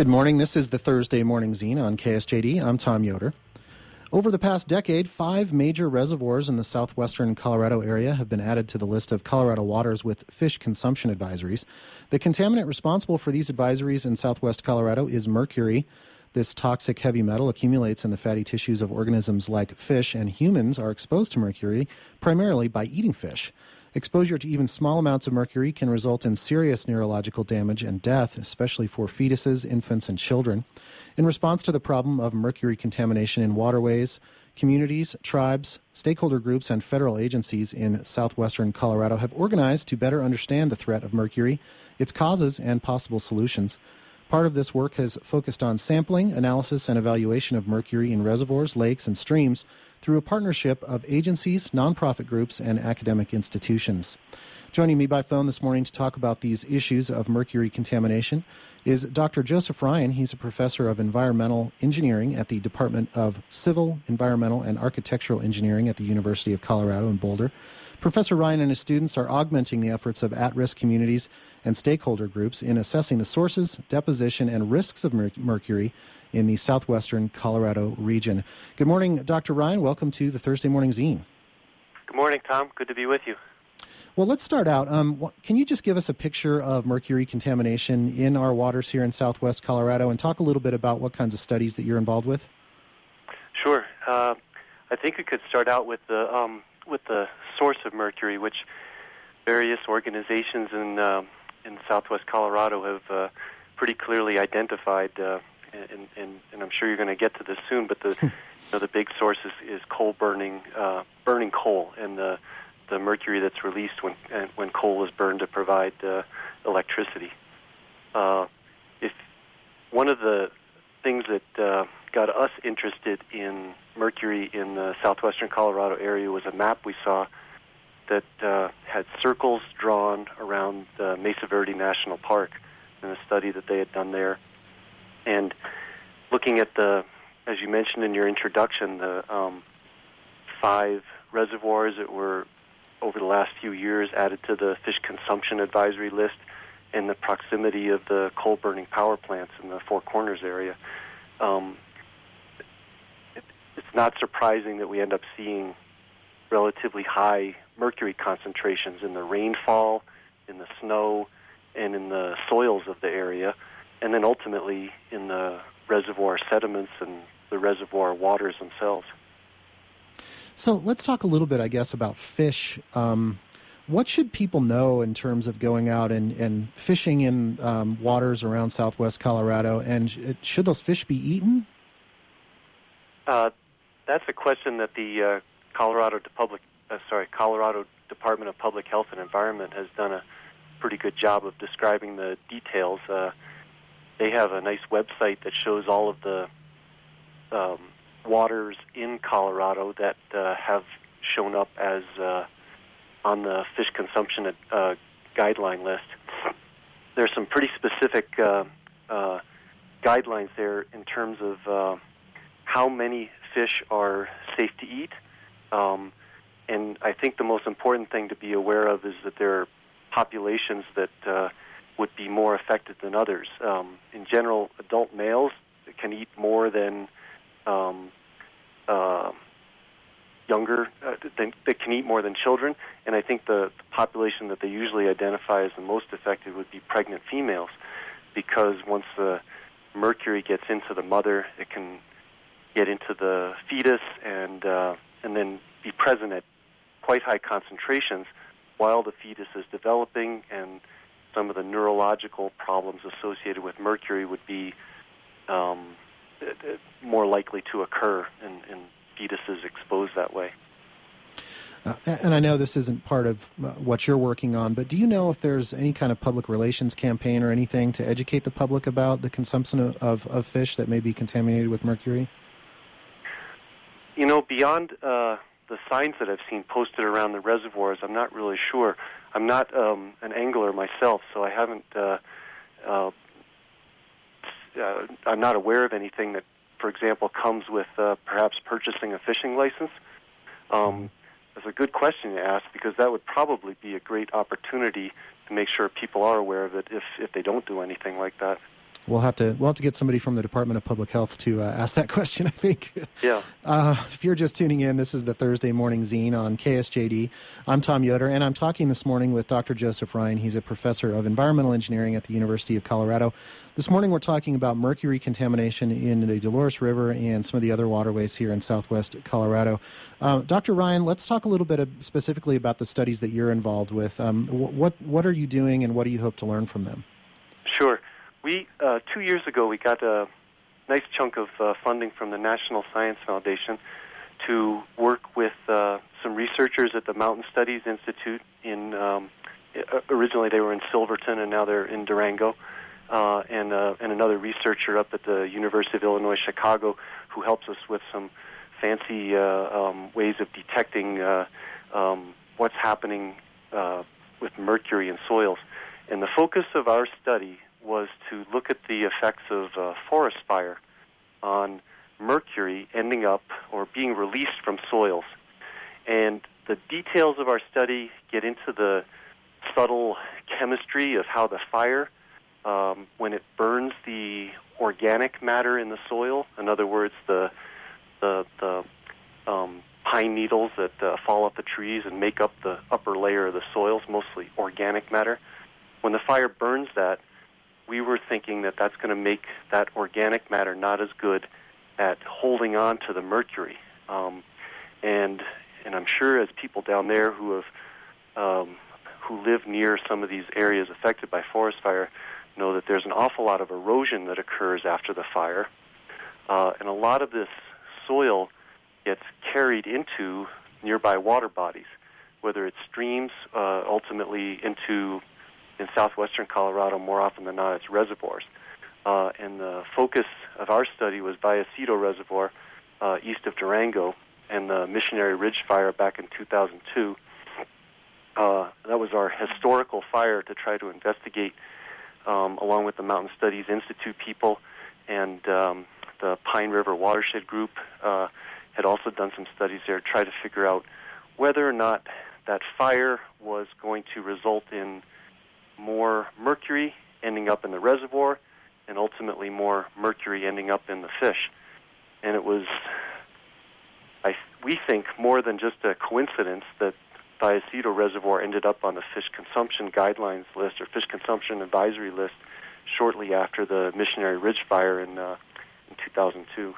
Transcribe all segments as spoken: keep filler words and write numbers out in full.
Good morning. This is the Thursday Morning Zine on K S J D. I'm Tom Yoder. Over the past decade, five major reservoirs in the southwestern Colorado area have been added to the list of Colorado waters with fish consumption advisories. The contaminant responsible for these advisories in southwest Colorado is mercury. This toxic heavy metal accumulates in the fatty tissues of organisms like fish, and humans are exposed to mercury primarily by eating fish. Exposure to even small amounts of mercury can result in serious neurological damage and death, especially for fetuses, infants, and children. In response to the problem of mercury contamination in waterways, communities, tribes, stakeholder groups, and federal agencies in southwestern Colorado have organized to better understand the threat of mercury, its causes, and possible solutions. Part of this work has focused on sampling, analysis, and evaluation of mercury in reservoirs, lakes, and streams through a partnership of agencies, nonprofit groups, and academic institutions. Joining me by phone this morning to talk about these issues of mercury contamination is Doctor Joseph Ryan. He's a professor of environmental engineering at the Department of Civil, Environmental, and Architectural Engineering at the University of Colorado in Boulder. Professor Ryan and his students are augmenting the efforts of at-risk communities and stakeholder groups in assessing the sources, deposition, and risks of mer- mercury in the southwestern Colorado region. Good morning, Doctor Ryan. Welcome to the Thursday Morning Zine. Good morning, Tom. Good to be with you. Well, let's start out. Um, wh- can you just give us a picture of mercury contamination in our waters here in southwest Colorado and talk a little bit about what kinds of studies that you're involved with? Sure. Uh, I think we could start out with the um, with the source of mercury, which various organizations in uh, in southwest Colorado have uh, pretty clearly identified. Uh, and, and, and I'm sure you're going to get to this soon. But the you know, the big source is, is coal burning, uh, burning coal, and the the mercury that's released when uh, when coal is burned to provide uh, electricity. Uh, if one of the things that uh, got us interested in mercury in the southwestern Colorado area was a map we saw that uh, had circles drawn around the Mesa Verde National Park in a study that they had done there. And looking at the, as you mentioned in your introduction, the um, five reservoirs that were over the last few years added to the fish consumption advisory list and the proximity of the coal-burning power plants in the Four Corners area, um, it, it's not surprising that we end up seeing relatively high mercury concentrations in the rainfall, in the snow, and in the soils of the area, and then ultimately in the reservoir sediments and the reservoir waters themselves. So let's talk a little bit, I guess, about fish. Um, what should people know in terms of going out and, and fishing in um, waters around southwest Colorado, and it, should those fish be eaten? Uh, that's a question that the uh, Colorado De Public, uh, sorry, Colorado Department of Public Health and Environment has done a pretty good job of describing the details. Uh, they have a nice website that shows all of the um, waters in Colorado that uh, have shown up as uh, on the fish consumption uh, guideline list. There's some pretty specific uh, uh, guidelines there in terms of uh, how many fish are safe to eat. Um, and I think the most important thing to be aware of is that there are populations that uh, would be more affected than others. Um, in general, adult males can eat more than um, uh, younger, uh, than, that can eat more than children. And I think the, the population that they usually identify as the most affected would be pregnant females, because once the mercury gets into the mother, it can get into the fetus and uh, and then be present at quite high concentrations while the fetus is developing, and some of the neurological problems associated with mercury would be um, more likely to occur in, in fetuses exposed that way. Uh, and I know this isn't part of uh, what you're working on, but do you know if there's any kind of public relations campaign or anything to educate the public about the consumption of, of, of fish that may be contaminated with mercury? You know, beyond uh, the signs that I've seen posted around the reservoirs, I'm not really sure. I'm not um, an angler myself, so I haven't. Uh, uh, uh, I'm not aware of anything that, for example, comes with uh, perhaps purchasing a fishing license. Um, That's a good question to ask, because that would probably be a great opportunity to make sure people are aware of it if, if they don't do anything like that. We'll have to we'll have to get somebody from the Department of Public Health to uh, ask that question, I think. Yeah. Uh, if you're just tuning in, this is the Thursday Morning Zine on K S J D. I'm Tom Yoder, and I'm talking this morning with Doctor Joseph Ryan. He's a professor of environmental engineering at the University of Colorado. This morning we're talking about mercury contamination in the Dolores River and some of the other waterways here in southwest Colorado. Uh, Doctor Ryan, let's talk a little bit of specifically about the studies that you're involved with. Um, what, what are you doing, and what do you hope to learn from them? Sure. We uh, two years ago we got a nice chunk of uh, funding from the National Science Foundation to work with uh, some researchers at the Mountain Studies Institute. In um, originally they were in Silverton, and now they're in Durango, uh, and uh, and another researcher up at the University of Illinois Chicago who helps us with some fancy uh, um, ways of detecting uh, um, what's happening uh, with mercury in soils. And the focus of our study was to look at the effects of uh, forest fire on mercury ending up or being released from soils. And the details of our study get into the subtle chemistry of how the fire, um, when it burns the organic matter in the soil, in other words, the the, the um, pine needles that uh, fall off the trees and make up the upper layer of the soils, mostly organic matter. When the fire burns that, we were thinking that that's going to make that organic matter not as good at holding on to the mercury. Um, and and I'm sure as people down there who have um, who live near some of these areas affected by forest fire know that there's an awful lot of erosion that occurs after the fire, uh, and a lot of this soil gets carried into nearby water bodies, whether it's streams, uh, ultimately into in southwestern Colorado, more often than not, it's reservoirs. Uh, and the focus of our study was Vallecito Reservoir, uh, east of Durango, and the Missionary Ridge Fire back in two thousand two. Uh, that was our historical fire to try to investigate, um, along with the Mountain Studies Institute people and um, the Pine River Watershed Group uh, had also done some studies there to try to figure out whether or not that fire was going to result in more mercury ending up in the reservoir and ultimately more mercury ending up in the fish. And it was, I, we think, more than just a coincidence that Vallecito Reservoir ended up on the fish consumption guidelines list or fish consumption advisory list shortly after the Missionary Ridge Fire in, uh, in two thousand two.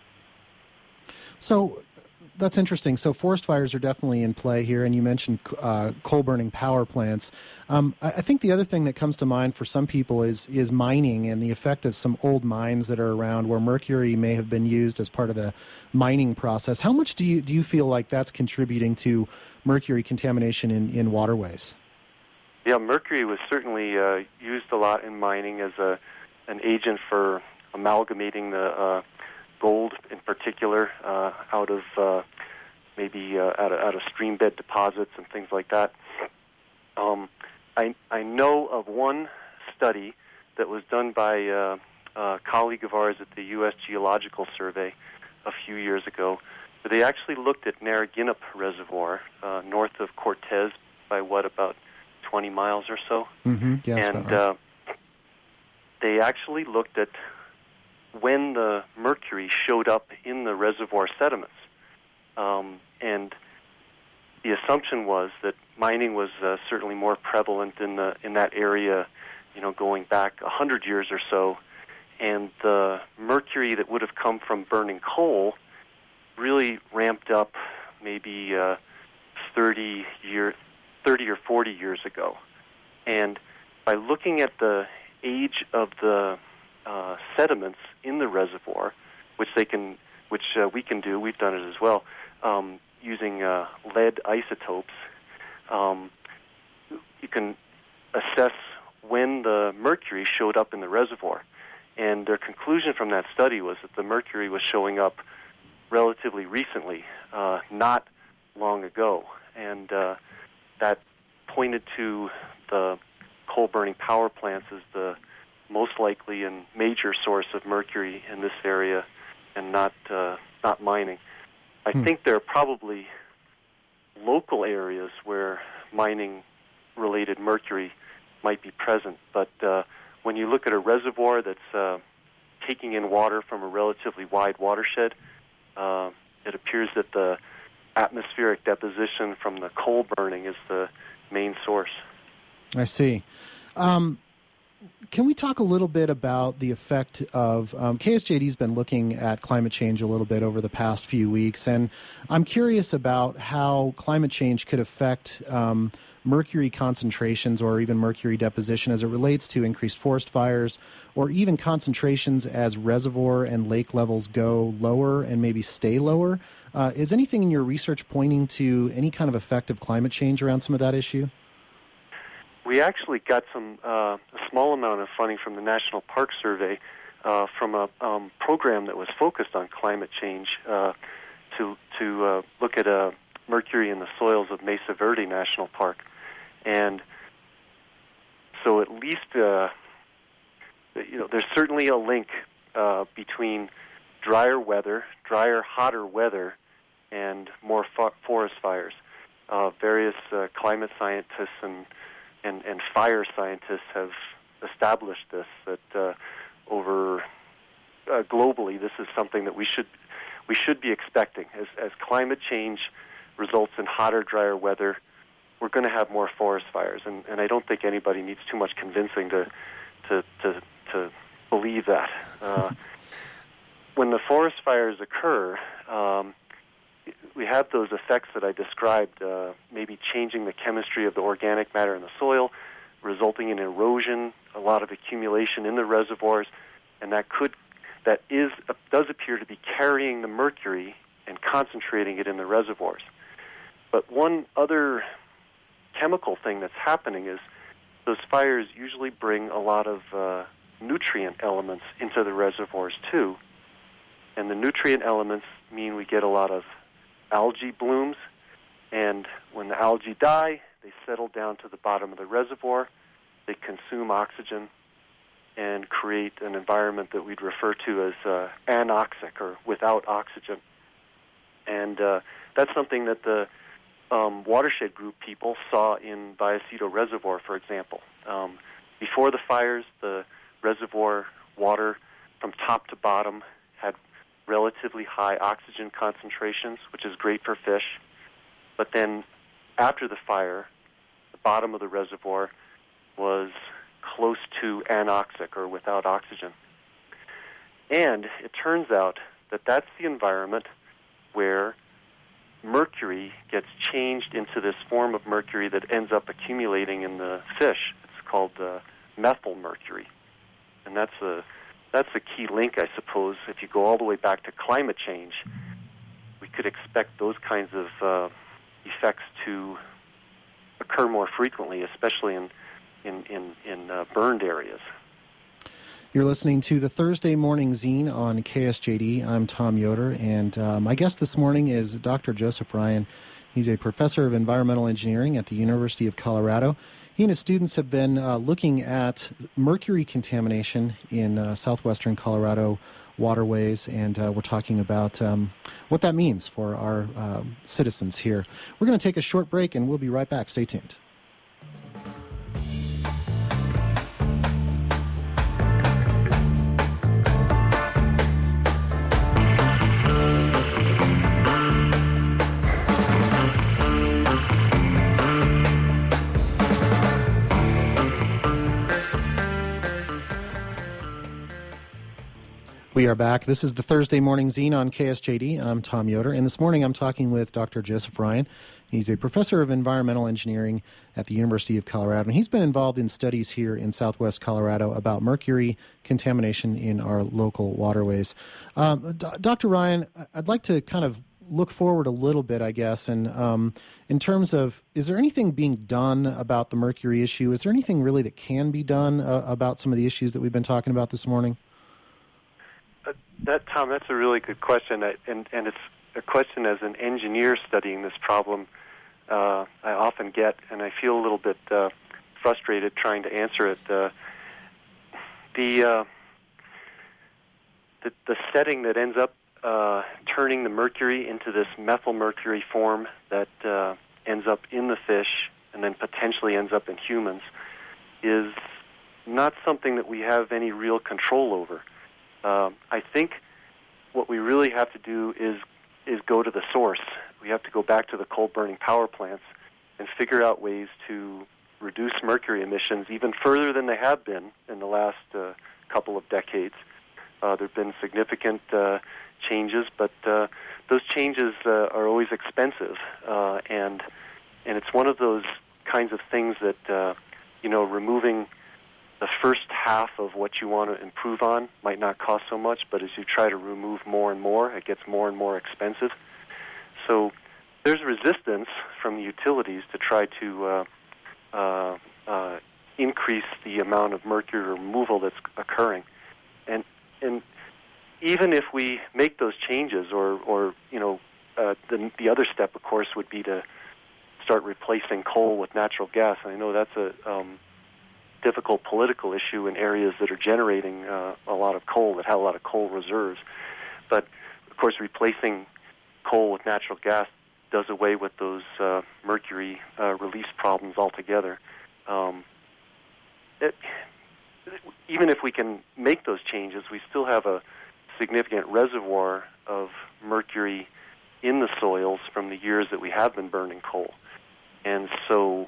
So that's interesting. So forest fires are definitely in play here, and you mentioned uh, coal-burning power plants. Um, I, I think the other thing that comes to mind for some people is is mining and the effect of some old mines that are around where mercury may have been used as part of the mining process. How much do you do you feel like that's contributing to mercury contamination in, in waterways? Yeah, mercury was certainly uh, used a lot in mining as a an agent for amalgamating the uh, gold in particular uh, out of uh, maybe uh, out of, out of stream bed deposits and things like that. Um, I, I know of one study that was done by uh, a colleague of ours at the U S Geological Survey a few years ago, where they actually looked at Narragansett Reservoir uh, north of Cortez by what, about twenty miles or so? Mm-hmm. Yeah, that's and about right. uh, they actually looked at when the mercury showed up in the reservoir sediments. Um, and the assumption was that mining was uh, certainly more prevalent in the in that area, you know, going back a hundred years or so, and the mercury that would have come from burning coal really ramped up maybe uh, thirty year, thirty or forty years ago. And by looking at the age of the uh, sediments in the reservoir, which they can, which uh, we can do, we've done it as well, um, using uh, lead isotopes, um, you can assess when the mercury showed up in the reservoir. And their conclusion from that study was that the mercury was showing up relatively recently, uh, not long ago. And uh, that pointed to the coal-burning power plants as the most likely and major source of mercury in this area, and not uh, not mining. I hmm. think there are probably local areas where mining-related mercury might be present, but uh, when you look at a reservoir that's uh, taking in water from a relatively wide watershed, uh, it appears that the atmospheric deposition from the coal burning is the main source. I see. Um, can we talk a little bit about the effect of um, K S J D's been looking at climate change a little bit over the past few weeks, and I'm curious about how climate change could affect um, mercury concentrations or even mercury deposition as it relates to increased forest fires, or even concentrations as reservoir and lake levels go lower and maybe stay lower. Uh, is anything in your research pointing to any kind of effect of climate change around some of that issue? We actually got some uh, a small amount of funding from the National Park Survey uh, from a um, program that was focused on climate change uh, to to uh, look at uh, mercury in the soils of Mesa Verde National Park. And so at least, uh, you know, there's certainly a link uh, between drier weather, drier, hotter weather, and more fo- forest fires. Uh, various uh, climate scientists and, and, and fire scientists have established this, that uh, over uh, globally, this is something that we should we should be expecting. As, as climate change results in hotter, drier weather, we're going to have more forest fires, and, and I don't think anybody needs too much convincing to to to, to believe that. Uh, when the forest fires occur, um, we have those effects that I described, uh, maybe changing the chemistry of the organic matter in the soil, resulting in erosion, a lot of accumulation in the reservoirs, and that could that is uh, does appear to be carrying the mercury and concentrating it in the reservoirs. But one other chemical thing that's happening is those fires usually bring a lot of uh, nutrient elements into the reservoirs too. And the nutrient elements mean we get a lot of algae blooms, and when the algae die, they settle down to the bottom of the reservoir, they consume oxygen, and create an environment that we'd refer to as uh, anoxic, or without oxygen. And uh, that's something that the Um, watershed group people saw in Vallecito Reservoir, for example. Um, before the fires, the reservoir water from top to bottom had relatively high oxygen concentrations, which is great for fish. But then after the fire, the bottom of the reservoir was close to anoxic, or without oxygen. And it turns out that that's the environment where mercury gets changed into this form of mercury that ends up accumulating in the fish. It's called uh, methyl mercury. And that's a, that's a key link, I suppose. If you go all the way back to climate change, we could expect those kinds of uh, effects to occur more frequently, especially in, in, in, in uh, burned areas. You're listening to the Thursday Morning Zine on K S J D. I'm Tom Yoder, and uh, my guest this morning is Doctor Joseph Ryan. He's a professor of environmental engineering at the University of Colorado. He and his students have been uh, looking at mercury contamination in uh, southwestern Colorado waterways, and uh, we're talking about um, what that means for our uh, citizens here. We're going to take a short break, and we'll be right back. Stay tuned. We are back. This is the Thursday Morning Zine on K S J D. I'm Tom Yoder, and this morning I'm talking with Doctor Joseph Ryan. He's a professor of environmental engineering at the University of Colorado, and he's been involved in studies here in southwest Colorado about mercury contamination in our local waterways. Um, D- Doctor Ryan, I'd like to kind of look forward a little bit, I guess, and um, in terms of, is there anything being done about the mercury issue? Is there anything really that can be done uh, about some of the issues that we've been talking about this morning? Uh, that Tom, that's a really good question, I, and and it's a question as an engineer studying this problem uh, I often get, and I feel a little bit uh, frustrated trying to answer it. Uh, the, uh, the the setting that ends up uh, turning the mercury into this methyl mercury form that uh, ends up in the fish and then potentially ends up in humans is not something that we have any real control over. Um, I think what we really have to do is is go to the source. We have to go back to the coal-burning power plants and figure out ways to reduce mercury emissions even further than they have been in the last uh, couple of decades. Uh, there have been significant uh, changes, but uh, those changes uh, are always expensive, uh, and and it's one of those kinds of things that uh, you know, removing the first half of what you want to improve on might not cost so much, but as you try to remove more and more, it gets more and more expensive. So there's resistance from the utilities to try to uh, uh, uh, increase the amount of mercury removal that's occurring. And and even if we make those changes, or, or you know, uh, the, the other step, of course, would be to start replacing coal with natural gas. And I know that's a um, difficult political issue in areas that are generating uh, a lot of coal, that have a lot of coal reserves. But, of course, replacing coal with natural gas does away with those uh, mercury uh, release problems altogether. Um, it, even if we can make those changes, we still have a significant reservoir of mercury in the soils from the years that we have been burning coal. And so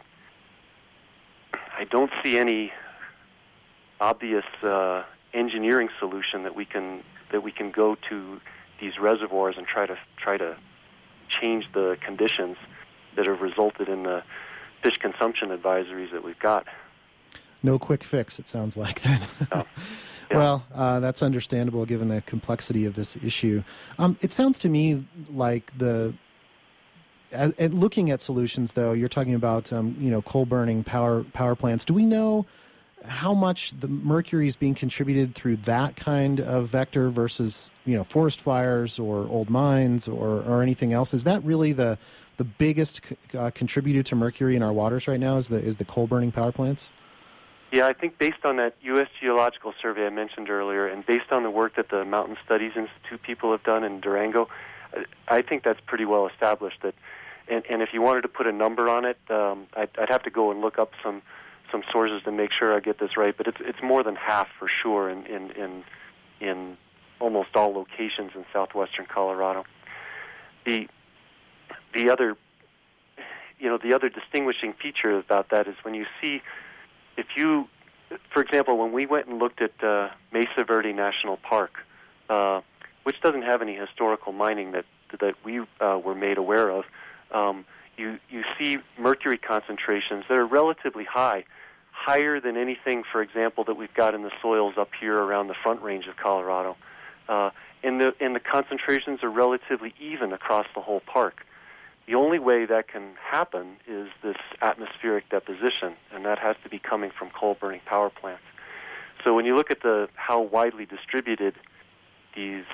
I don't see any obvious uh, engineering solution that we can that we can go to these reservoirs and try to try to change the conditions that have resulted in the fish consumption advisories that we've got. No quick fix, it sounds like, then. Oh, yeah. Well, uh, that's understandable given the complexity of this issue. Um, it sounds to me like the... As, and looking at solutions, though, you're talking about um, you know, coal-burning power power plants. Do we know how much the mercury is being contributed through that kind of vector versus, you know, forest fires or old mines or, or anything else? Is that really the the biggest uh, contributor to mercury in our waters right now? Is the is the coal-burning power plants? Yeah, I think based on that U S Geological Survey I mentioned earlier, and based on the work that the Mountain Studies Institute people have done in Durango, I think that's pretty well established. That, and, and if you wanted to put a number on it, um, I'd, I'd have to go and look up some, some sources to make sure I get this right. But it's it's more than half for sure in in in, in almost all locations in southwestern Colorado. The the other you know the other distinguishing feature about that is when you see, if you, for example, when we went and looked at uh, Mesa Verde National Park, uh, which doesn't have any historical mining that that we uh, were made aware of, um, you you see mercury concentrations that are relatively high, higher than anything, for example, that we've got in the soils up here around the Front Range of Colorado, uh, and the and the concentrations are relatively even across the whole park. The only way that can happen is this atmospheric deposition, and that has to be coming from coal-burning power plants. So when you look at the how widely distributed these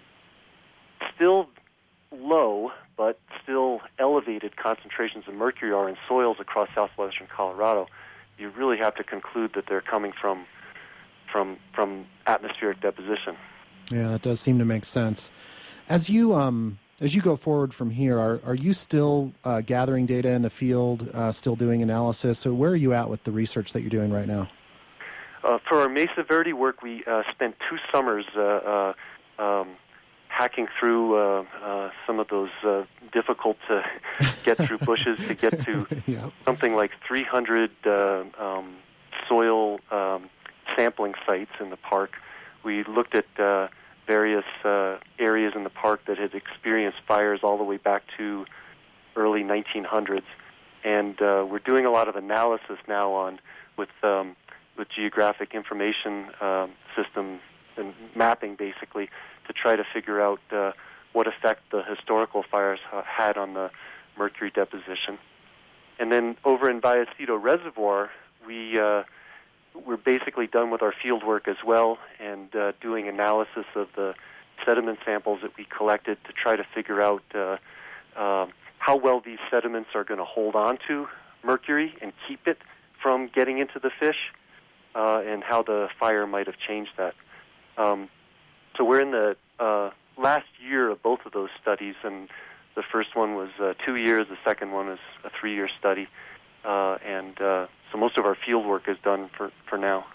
still low but still elevated concentrations of mercury are in soils across southwestern Colorado, you really have to conclude that they're coming from from from atmospheric deposition. Yeah, that does seem to make sense. As you um. As you go forward from here, are are you still uh, gathering data in the field, uh, still doing analysis? So where are you at with the research that you're doing right now? Uh, for our Mesa Verde work, we uh, spent two summers uh, uh, um, hacking through uh, uh, some of those uh, difficult to get through bushes to get to yep. something like three hundred uh, um, soil um, sampling sites in the park. We looked at uh, various uh, areas in the park that had experienced fires all the way back to early nineteen hundreds, and uh, we're doing a lot of analysis now on with um, with geographic information um, system and mapping, basically, to try to figure out uh, what effect the historical fires uh, had on the mercury deposition. And then over in Vallecito Reservoir, we uh, we're basically done with our field work as well, and uh, doing analysis of the sediment samples that we collected to try to figure out uh, uh, how well these sediments are going to hold on to mercury and keep it from getting into the fish, uh, and how the fire might have changed that. Um, so we're in the uh, last year of both of those studies, and the first one was uh, two years, the second one was a three-year study, uh, and uh, so most of our field work is done for, for now.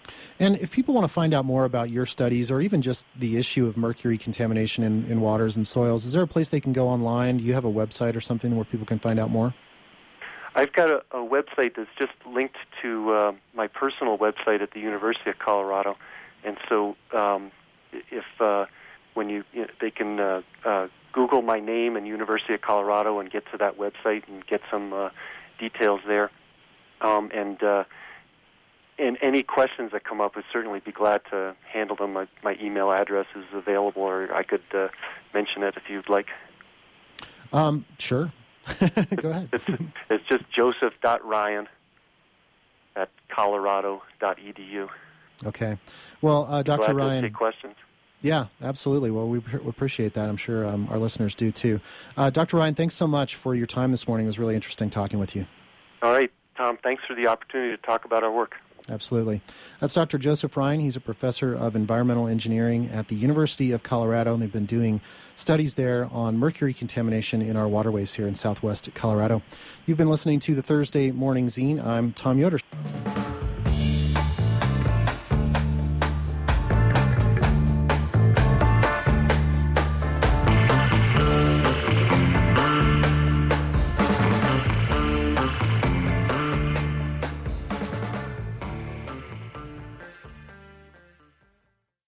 And if people want to find out more about your studies or even just the issue of mercury contamination in, in waters and soils, is there a place they can go online? Do you have a website or something where people can find out more? I've got a, a website that's just linked to uh, my personal website at the University of Colorado. And so um, if uh, when you, you know, they can uh, uh, Google my name and University of Colorado and get to that website and get some uh, details there. Um, and uh, and any questions that come up, I'd certainly be glad to handle them. My, my email address is available, or I could uh, mention it if you'd like. Um, sure. Go ahead. It's, it's just joseph dot ryan at colorado dot e d u. Okay. Well, uh, Doctor Glad Ryan. To take questions. Yeah, absolutely. Well, we pr- appreciate that. I'm sure um, our listeners do too. Uh, Doctor Ryan, thanks so much for your time this morning. It was really interesting talking with you. All right, Tom, thanks for the opportunity to talk about our work. Absolutely. That's Doctor Joseph Ryan. He's a professor of environmental engineering at the University of Colorado, and they've been doing studies there on mercury contamination in our waterways here in southwest Colorado. You've been listening to the Thursday Morning Zine. I'm Tom Yoder.